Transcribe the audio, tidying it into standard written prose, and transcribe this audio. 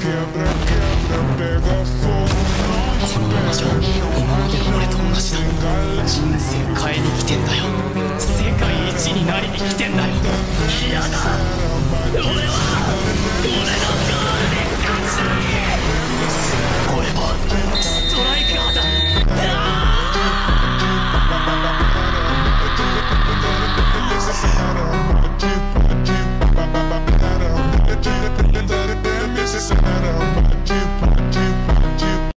このままじゃ今までの俺と同じだ。人生変えに来てんだよ。世界一になりに来てんだよ。嫌だ俺は